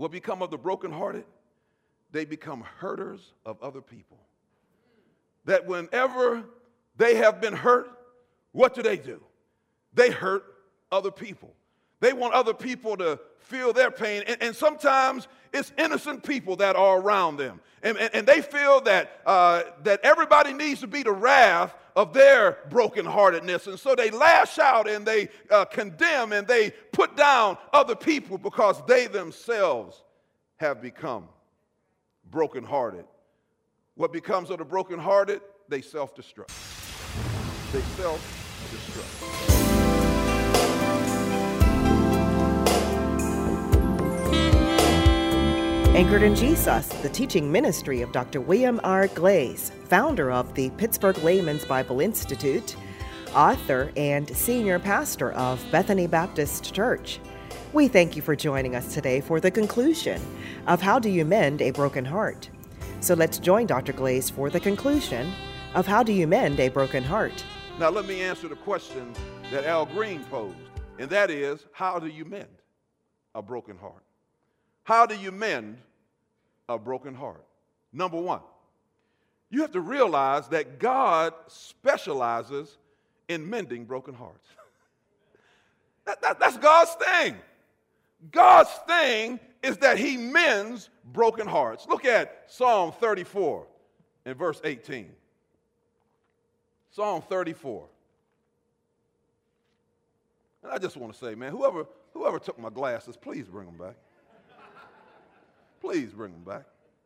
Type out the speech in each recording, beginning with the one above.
What become of the brokenhearted? They become hurters of other people. That whenever they have been hurt, what do? They hurt other people. They want other people to feel their pain. And sometimes it's innocent people that are around them. And they feel that everybody needs to be the wrath of their brokenheartedness. And so they lash out and they condemn and they put down other people because they themselves have become brokenhearted. What becomes of the brokenhearted? They self-destruct. They self-destruct. Anchored in Jesus, the teaching ministry of Dr. William R. Glaze, founder of the Pittsburgh Layman's Bible Institute, author and senior pastor of Bethany Baptist Church. We thank you for joining us today for the conclusion of How Do You Mend a Broken Heart? So let's join Dr. Glaze for the conclusion of How Do You Mend a Broken Heart? Now let me answer the question that Al Green posed, and that is, how do you mend a broken heart? How do you mend a broken heart? Number one, you have to realize that God specializes in mending broken hearts. That's God's thing. God's thing is that he mends broken hearts. Look at Psalm 34 and verse 18. Psalm 34. And I just want to say, man, whoever took my glasses, please bring them back. Please bring them back.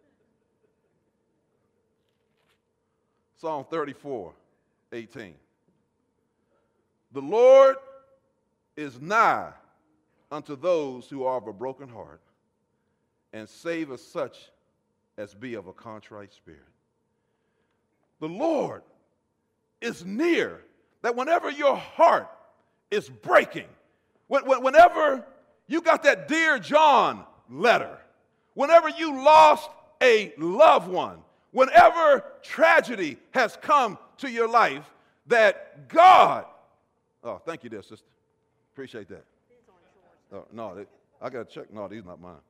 Psalm 34, 18. The Lord is nigh unto those who are of a broken heart, and saveth such as be of a contrite spirit. The Lord is near, that whenever your heart is breaking, whenever you got that Dear John letter, whenever you lost a loved one, whenever tragedy has come to your life, that God, oh, thank you there, sister. Appreciate that. Oh, no, I got to check. No, these are not mine.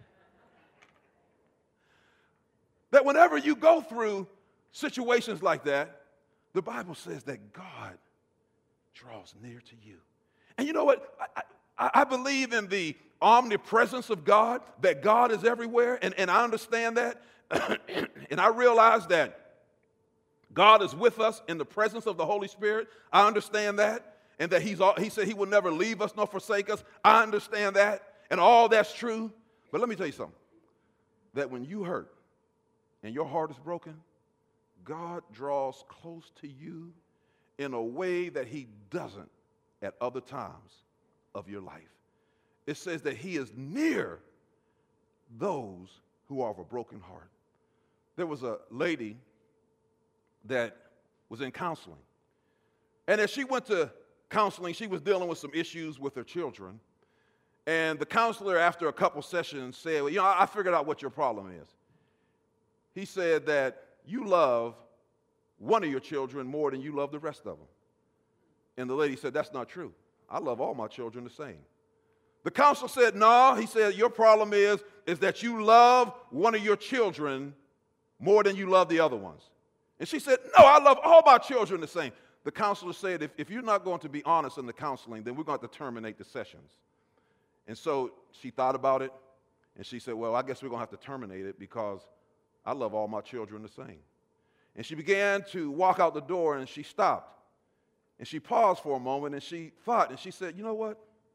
That whenever you go through situations like that, the Bible says that God draws near to you. And you know what? I believe in the omnipresence of God, that God is everywhere, and I understand that. And I realize that God is with us in the presence of the Holy Spirit. I understand that. And that he said he will never leave us nor forsake us. I understand that. And all that's true. But let me tell you something. That when you hurt and your heart is broken, God draws close to you in a way that he doesn't at other times of your life. It says that he is near those who are of a broken heart. There was a lady that was in counseling. And as she went to counseling, she was dealing with some issues with her children. And the counselor, after a couple sessions, said, well, I figured out what your problem is. He said that you love one of your children more than you love the rest of them. And the lady said, that's not true. I love all my children the same. The counselor said, no. He said, your problem is that you love one of your children more than you love the other ones. And she said, no, I love all my children the same. The counselor said, if you're not going to be honest in the counseling, then we're going to have to terminate the sessions. And so she thought about it, and she said, well, I guess we're going to have to terminate it because I love all my children the same. And she began to walk out the door, and she stopped. And she paused for a moment, and she thought, and she said, you know what?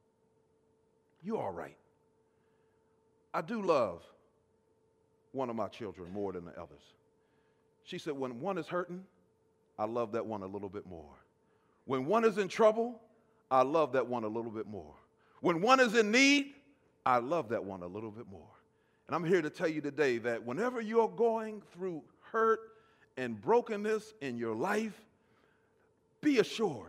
You're all right. I do love one of my children more than the others. She said, when one is hurting, I love that one a little bit more. When one is in trouble, I love that one a little bit more. When one is in need, I love that one a little bit more. And I'm here to tell you today that whenever you're going through hurt and brokenness in your life, be assured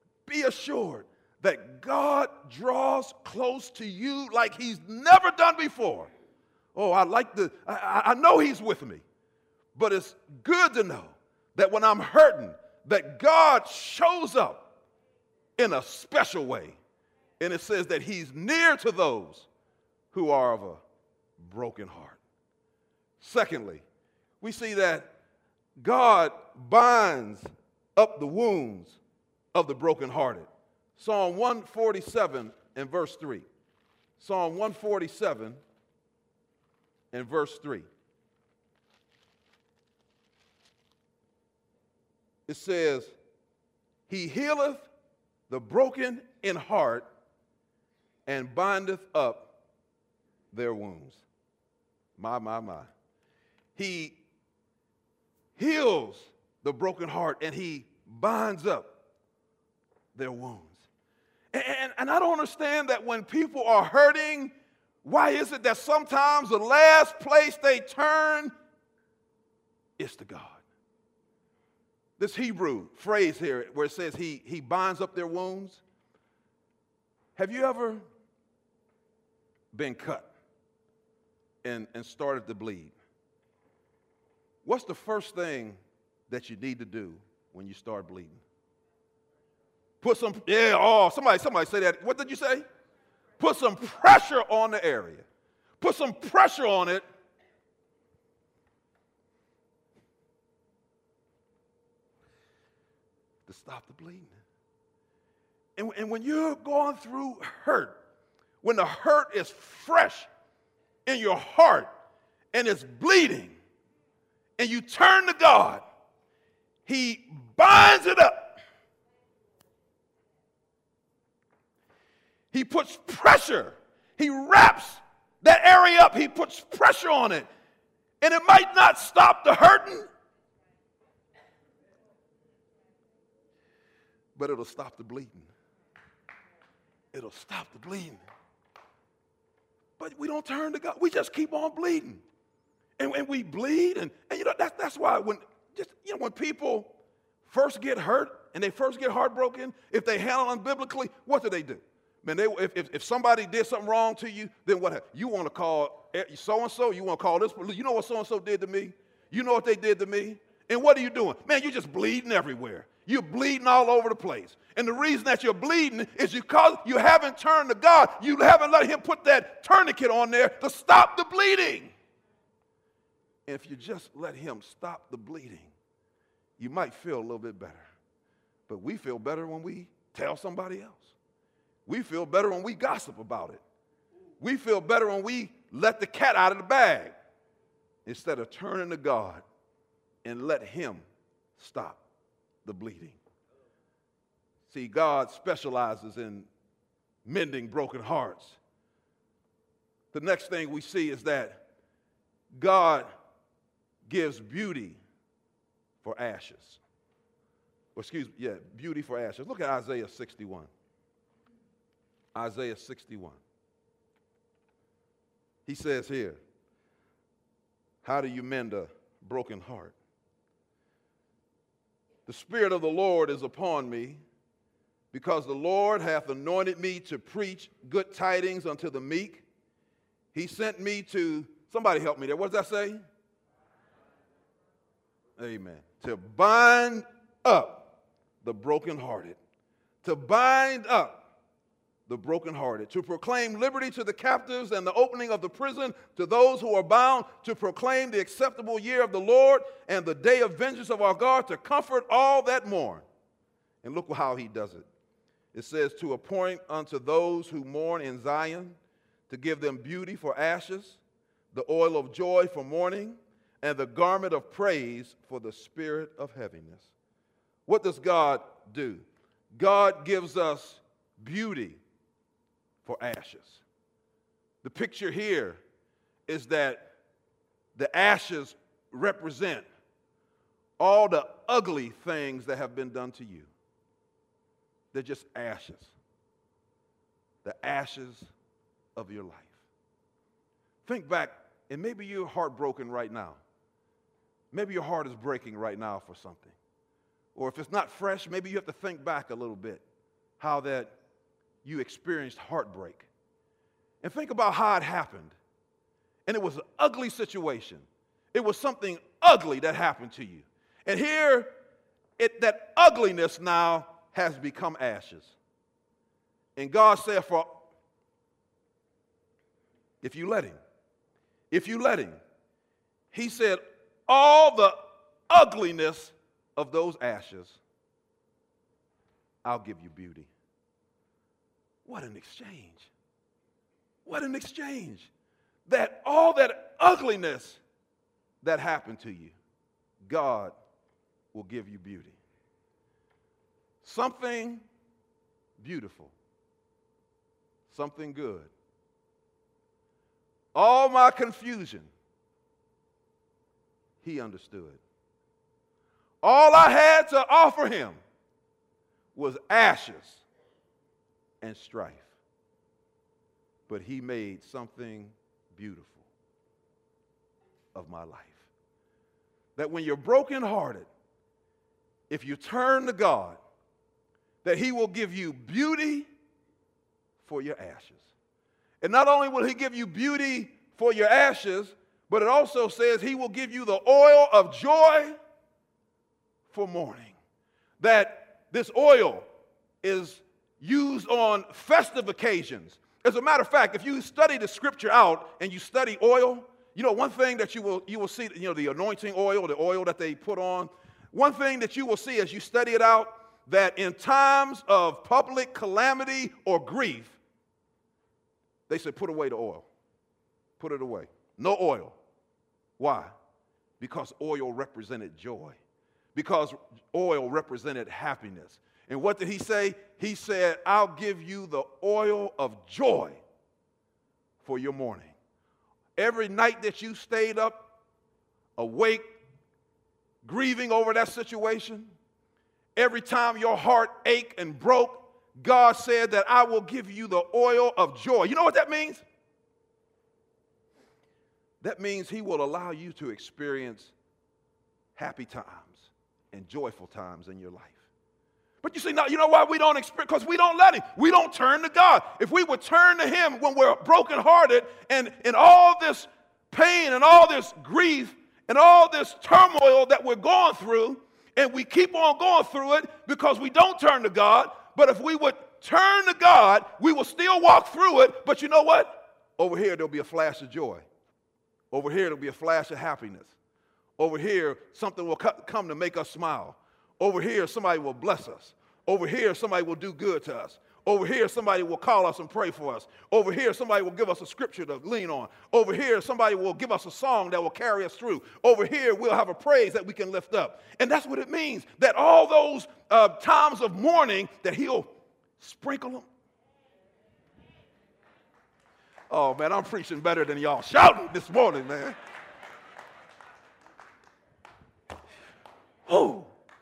that God draws close to you like he's never done before. Oh, I know he's with me, but it's good to know that when I'm hurting, that God shows up in a special way. And it says that he's near to those who are of a broken heart. Secondly, we see that God binds up the wounds of the brokenhearted. Psalm 147 and verse 3. Psalm 147 and verse 3. It says, He healeth the broken in heart and bindeth up their wounds. My. He heals the broken heart and he binds up their wounds. And I don't understand that when people are hurting, why is it that sometimes the last place they turn is to God? This Hebrew phrase here where it says he binds up their wounds. Have you ever been cut and started to bleed? What's the first thing that you need to do when you start bleeding? Put some, somebody say that. What did you say? Put some pressure on the area. Put some pressure on it. To stop the bleeding. And when you're going through hurt, when the hurt is fresh in your heart and it's bleeding, and you turn to God, He binds it up. He puts pressure. He wraps that area up. He puts pressure on it. And it might not stop the hurting, but it'll stop the bleeding. It'll stop the bleeding. But we don't turn to God. We just keep on bleeding. And we bleed. And you know, that's why when people first get hurt and they first get heartbroken, if they handle them biblically, what do? Man, if somebody did something wrong to you, then what happens? You want to call so-and-so, you want to call this, you know what so-and-so did to me? You know what they did to me? And what are you doing? Man, you're just bleeding everywhere. You're bleeding all over the place. And the reason that you're bleeding is because you haven't turned to God. You haven't let Him put that tourniquet on there to stop the bleeding. And if you just let Him stop the bleeding, you might feel a little bit better. But we feel better when we tell somebody else. We feel better when we gossip about it. We feel better when we let the cat out of the bag instead of turning to God and let Him stop the bleeding. See, God specializes in mending broken hearts. The next thing we see is that God gives beauty for ashes. Beauty for ashes. Look at Isaiah 61. Isaiah 61. He says here, how do you mend a broken heart? The Spirit of the Lord is upon me, because the Lord hath anointed me to preach good tidings unto the meek. He sent me to, somebody help me there, what does that say? Amen. To bind up the brokenhearted. To bind up the brokenhearted, to proclaim liberty to the captives and the opening of the prison to those who are bound, to proclaim the acceptable year of the Lord and the day of vengeance of our God, to comfort all that mourn. And look how He does it. It says, to appoint unto those who mourn in Zion, to give them beauty for ashes, the oil of joy for mourning, and the garment of praise for the spirit of heaviness. What does God do? God gives us beauty for ashes. The picture here is that the ashes represent all the ugly things that have been done to you. They're just ashes. The ashes of your life. Think back, and maybe you're heartbroken right now. Maybe your heart is breaking right now for something. Or if it's not fresh, maybe you have to think back a little bit how that you experienced heartbreak. And think about how it happened. And it was an ugly situation. It was something ugly that happened to you. And here, that ugliness now has become ashes. And God said, if you let Him, if you let him. He said, all the ugliness of those ashes, I'll give you beauty. What an exchange. What an exchange. That all that ugliness that happened to you, God will give you beauty. Something beautiful. Something good. All my confusion, he understood. All I had to offer him was ashes and strife. But he made something beautiful of my life. That when you're brokenhearted, if you turn to God, that he will give you beauty for your ashes. And not only will he give you beauty for your ashes, but it also says he will give you the oil of joy for mourning. That this oil is used on festive occasions. As a matter of fact, if you study the scripture out and you study oil, you know, one thing that you will see, you know, the anointing oil, the oil that they put on, one thing that you will see as you study it out, that in times of public calamity or grief, they said, put away the oil. Put it away. No oil. Why? Because oil represented joy. Because oil represented happiness. And what did he say? He said, I'll give you the oil of joy for your mourning. Every night that you stayed up, awake, grieving over that situation, every time your heart ached and broke, God said that I will give you the oil of joy. You know what that means? That means he will allow you to experience happy times and joyful times in your life. But you see, now, you know why we don't experience? Because we don't let him. We don't turn to God. If we would turn to him when we're brokenhearted and in all this pain and all this grief and all this turmoil that we're going through, and we keep on going through it because we don't turn to God, but if we would turn to God, we will still walk through it, but you know what? Over here, there'll be a flash of joy. Over here, there'll be a flash of happiness. Over here, something will come to make us smile. Over here, somebody will bless us. Over here, somebody will do good to us. Over here, somebody will call us and pray for us. Over here, somebody will give us a scripture to lean on. Over here, somebody will give us a song that will carry us through. Over here, we'll have a praise that we can lift up. And that's what it means, that all those times of mourning, that he'll sprinkle them. Oh, man, I'm preaching better than y'all shouting this morning, man. Oh,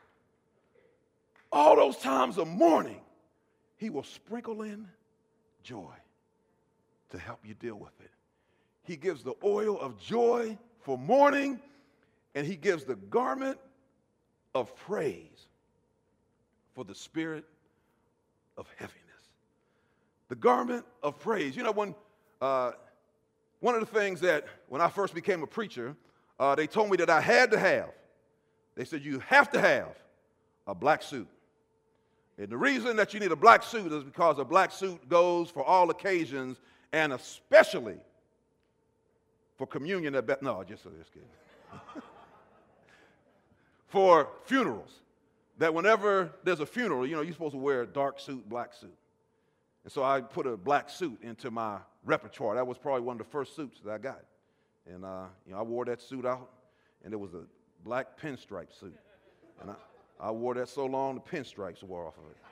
all those times of mourning, he will sprinkle in joy to help you deal with it. He gives the oil of joy for mourning, and he gives the garment of praise for the spirit of heaviness. The garment of praise. You know, when one of the things that when I first became a preacher, they told me that I had to have. They said, you have to have a black suit. And the reason that you need a black suit is because a black suit goes for all occasions and especially for communion. Just kidding. For funerals. That whenever there's a funeral, you know, you're supposed to wear a dark suit, black suit. And so I put a black suit into my repertoire. That was probably one of the first suits that I got. And, I wore that suit out, and it was a black pinstripe suit. And I wore that so long, the pinstripes wore off of it.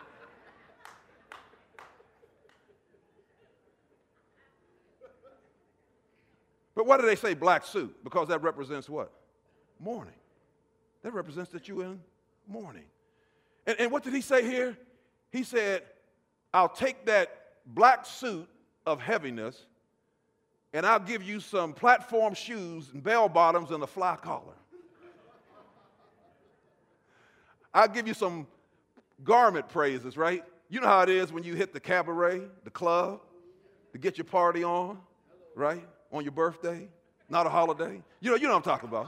But why do they say black suit? Because that represents what? Mourning. That represents that you're in mourning. And what did he say here? He said, I'll take that black suit of heaviness and I'll give you some platform shoes and bell bottoms and a fly collar. I'll give you some garment praises, right? You know how it is when you hit the cabaret, the club, to get your party on, right? On your birthday, not a holiday. You know what I'm talking about.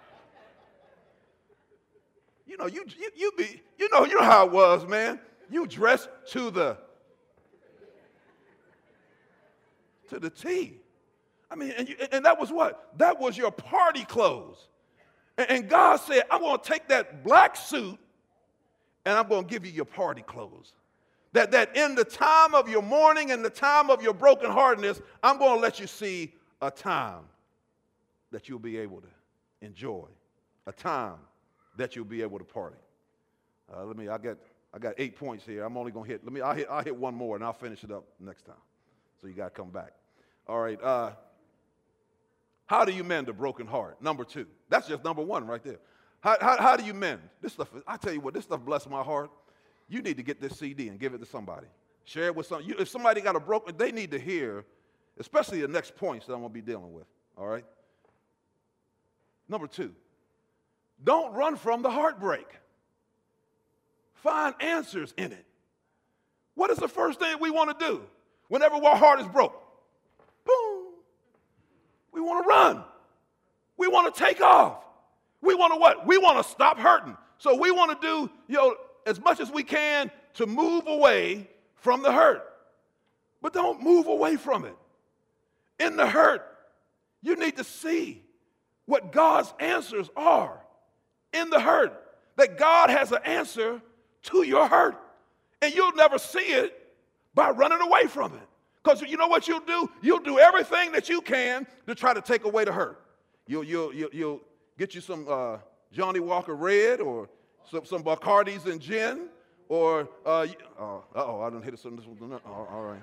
You know how it was, man. You dress to the T. I mean, and that was what? That was your party clothes. And God said, I'm going to take that black suit and I'm going to give you your party clothes. That in the time of your mourning and the time of your brokenheartedness, I'm going to let you see a time that you'll be able to enjoy, a time that you'll be able to party. I got 8 points here. I'm only going to hit. I'll hit one more and I'll finish it up next time. So you got to come back. All right. How do you mend a broken heart? Number 2. That's just number 1 right there. How do you mend? This stuff, I tell you what, this stuff bless my heart. You need to get this CD and give it to somebody. Share it with somebody. If somebody got a broken, they need to hear, especially the next points that I'm going to be dealing with. All right? Number 2, don't run from the heartbreak. Find answers in it. What is the first thing we want to do whenever our heart is broke? Boom. We want to run. We want to take off. We want to what? We want to stop hurting. So we want to do, as much as we can to move away from the hurt. But don't move away from it. In the hurt, you need to see what God's answers are. In the hurt, that God has an answer to your hurt. And you'll never see it by running away from it. Because you know what you'll do? You'll do everything that you can to try to take away the hurt. You'll get you some Johnny Walker Red or some Bacardi's and gin or, I done hit it some. All right.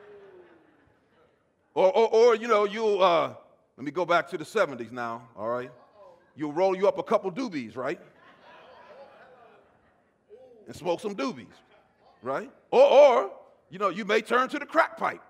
Or you'll, let me go back to the 70s now, all right? You'll roll you up a couple doobies, right? And smoke some doobies, right? Or you may turn to the crack pipe.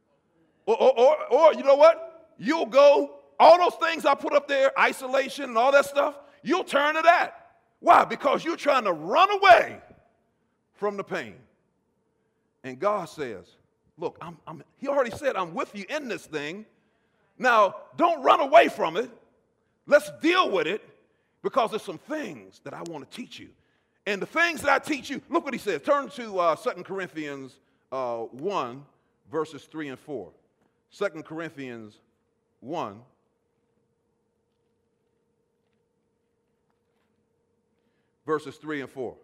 Or you know what? You'll go, all those things I put up there, isolation and all that stuff, you'll turn to that. Why? Because you're trying to run away from the pain. And God says, look, He already said, I'm with you in this thing. Now, don't run away from it. Let's deal with it because there's some things that I want to teach you. And the things that I teach you, look what He says. Turn to 2 Corinthians 1, verses 3 and 4. 2 Corinthians 1, verses 3 and 4.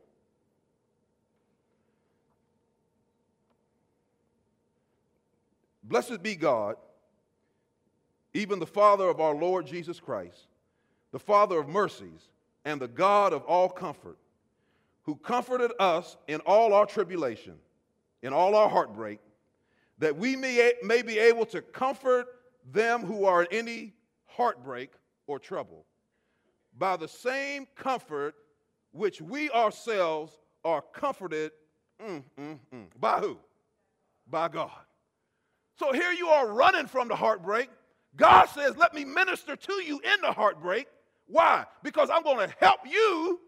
Blessed be God, even the Father of our Lord Jesus Christ, the Father of mercies and the God of all comfort, who comforted us in all our tribulation, in all our heartbreak, that we may be able to comfort them who are in any heartbreak or trouble, by the same comfort which we ourselves are comforted. By who? By God. So here you are running from the heartbreak. God says, let me minister to you in the heartbreak. Why? Because I'm going to help you.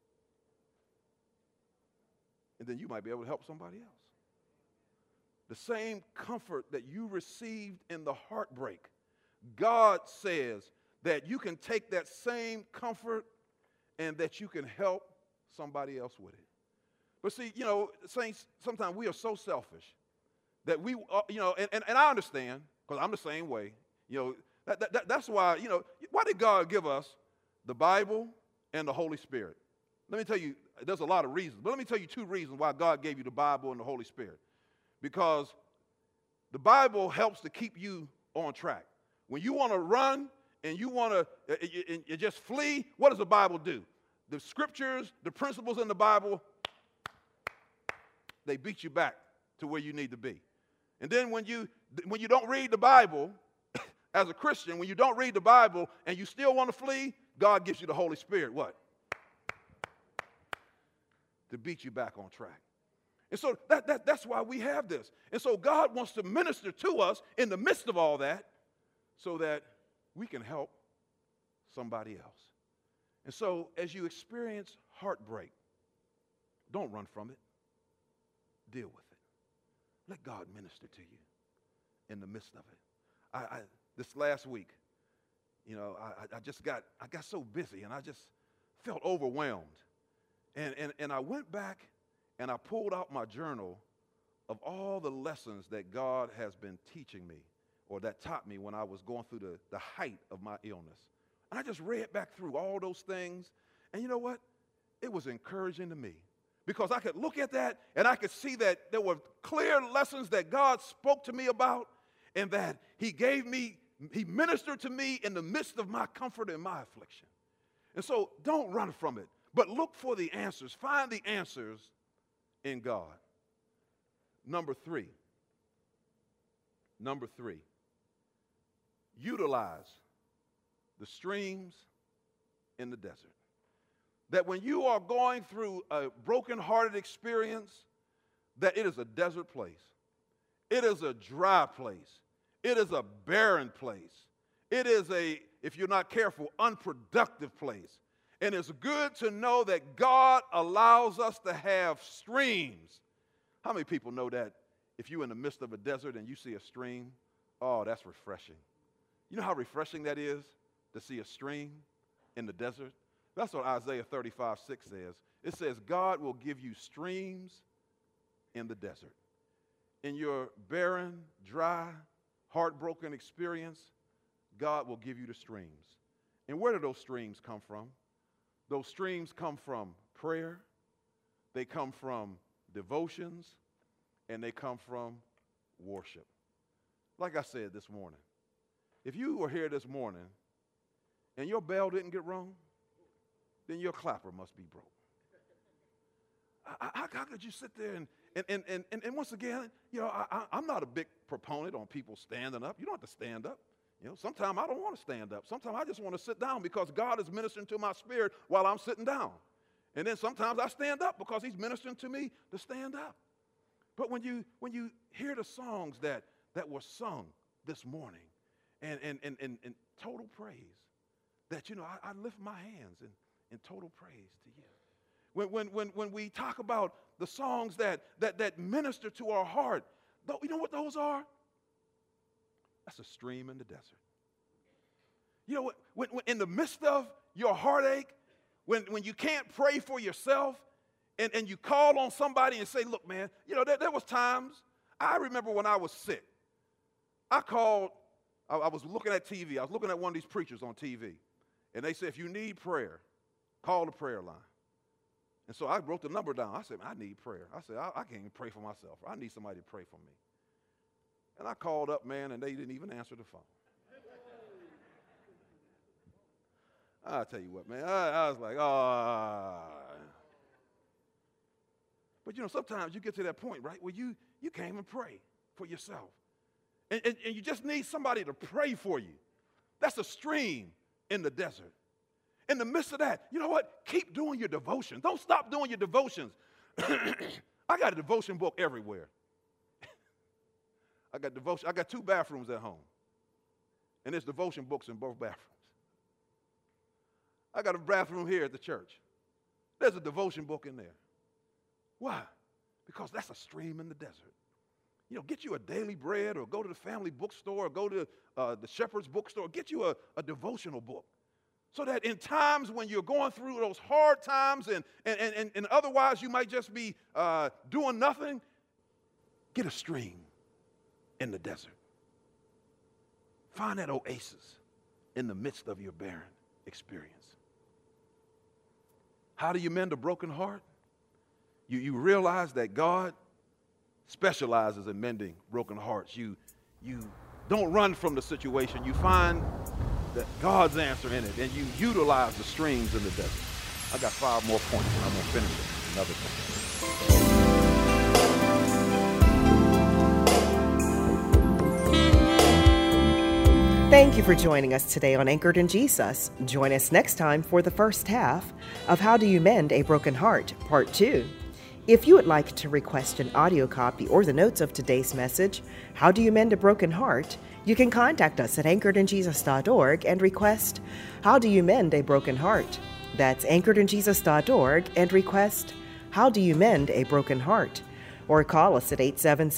And then you might be able to help somebody else. The same comfort that you received in the heartbreak, God says that you can take that same comfort and that you can help somebody else with it. But see, saints, sometimes we are so selfish that we, and I understand, because I'm the same way. That's why, why did God give us the Bible and the Holy Spirit? Let me tell you, there's a lot of reasons, but let me tell you 2 reasons why God gave you the Bible and the Holy Spirit. Because the Bible helps to keep you on track. When you want to run and you want to you just flee, what does the Bible do? The scriptures, the principles in the Bible, they beat you back to where you need to be. And then when you don't read the Bible, as a Christian, when you don't read the Bible and you still want to flee, God gives you the Holy Spirit, what? To beat you back on track. And so that's why we have this. And so God wants to minister to us in the midst of all that so that we can help somebody else. And so as you experience heartbreak, don't run from it. Deal with it. Let God minister to you in the midst of it. This last week, I got so busy and I just felt overwhelmed. And I went back and I pulled out my journal of all the lessons that God has been teaching me or that taught me when I was going through the height of my illness. And I just read back through all those things, and you know what? It was encouraging to me because I could look at that and I could see that there were clear lessons that God spoke to me about and that he ministered to me in the midst of my comfort and my affliction. And so don't run from it, but look for the answers. Find the answers in God. Number three, utilize the streams in the desert. That when you are going through a broken-hearted experience, that it is a desert place. It is a dry place. It is a barren place. It is a, if you're not careful, unproductive place. And it's good to know that God allows us to have streams. How many people know that if you're in the midst of a desert and you see a stream, oh, that's refreshing. You know how refreshing that is to see a stream in the desert? That's what Isaiah 35:6 says. It says, God will give you streams in the desert. In your barren, dry, heartbroken experience, God will give you the streams. And where do those streams come from? Those streams come from prayer, they come from devotions, and they come from worship. Like I said this morning, if you were here this morning and your bell didn't get rung, then your clapper must be broke. How could you sit there and once again, you know, I'm not a big proponent on people standing up. You don't have to stand up. You know, sometimes I don't want to stand up. Sometimes I just want to sit down because God is ministering to my spirit while I'm sitting down. And then sometimes I stand up because he's ministering to me to stand up. But when you hear the songs that were sung this morning and total praise, that, you know, I lift my hands in total praise to you. When we talk about the songs that minister to our heart, you know what those are? That's a stream in the desert. You know, when in the midst of your heartache, when you can't pray for yourself and you call on somebody and say, look, man, you know, there was times, I remember when I was sick, I was looking at TV, I was looking at one of these preachers on TV, and they said, if you need prayer, call the prayer line. And so I wrote the number down. I said, I need prayer. I said, I can't even pray for myself. I need somebody to pray for me. And I called up, man, and they didn't even answer the phone. I'll tell you what, man, I was like, oh. But, you know, sometimes you get to that point, right, where you can't even pray for yourself. And you just need somebody to pray for you. That's a stream in the desert. In the midst of that, you know what? Keep doing your devotions. Don't stop doing your devotions. I got a devotion book everywhere. I got 2 bathrooms at home. And there's devotion books in both bathrooms. I got a bathroom here at the church. There's a devotion book in there. Why? Because that's a stream in the desert. You know, get you a Daily Bread or go to the family bookstore or go to the Shepherd's bookstore. Get you a devotional book. So that in times when you're going through those hard times and otherwise you might just be doing nothing, get a stream in the desert. Find that oasis in the midst of your barren experience. How do you mend a broken heart? You realize that God specializes in mending broken hearts. You don't run from the situation. You find that God's answer in it, and you utilize the streams in the desert. I got 5 more points, and I'm going to finish it another time. Thank you for joining us today on Anchored in Jesus. Join us next time for the first half of How Do You Mend a Broken Heart, Part 2. If you would like to request an audio copy or the notes of today's message, How Do You Mend a Broken Heart, you can contact us at anchoredinjesus.org and request How Do You Mend a Broken Heart. That's anchoredinjesus.org and request How Do You Mend a Broken Heart. Or call us at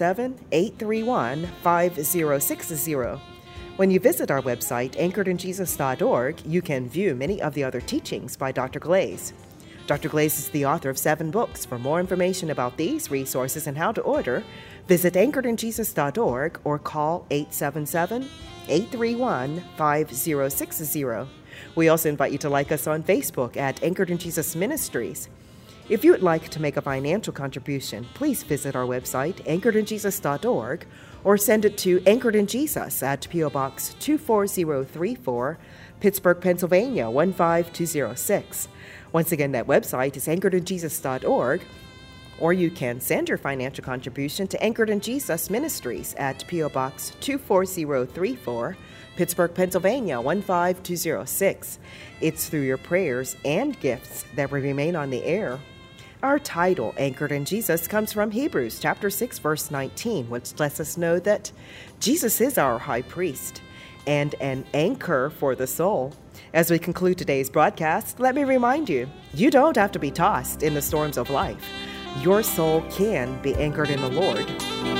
877-831-5060. When you visit our website, anchoredinjesus.org, you can view many of the other teachings by Dr. Glaze. Dr. Glaze is the author of 7 books. For more information about these resources and how to order, visit anchoredinjesus.org or call 877-831-5060. We also invite you to like us on Facebook at Anchored in Jesus Ministries. If you would like to make a financial contribution, please visit our website, anchoredinjesus.org, or send it to Anchored in Jesus at P.O. Box 24034, Pittsburgh, Pennsylvania 15206. Once again, that website is anchoredinjesus.org, or you can send your financial contribution to Anchored in Jesus Ministries at P.O. Box 24034, Pittsburgh, Pennsylvania 15206. It's through your prayers and gifts that we remain on the air. Our title, Anchored in Jesus, comes from Hebrews chapter 6, verse 19, which lets us know that Jesus is our high priest and an anchor for the soul. As we conclude today's broadcast, let me remind you, you don't have to be tossed in the storms of life. Your soul can be anchored in the Lord.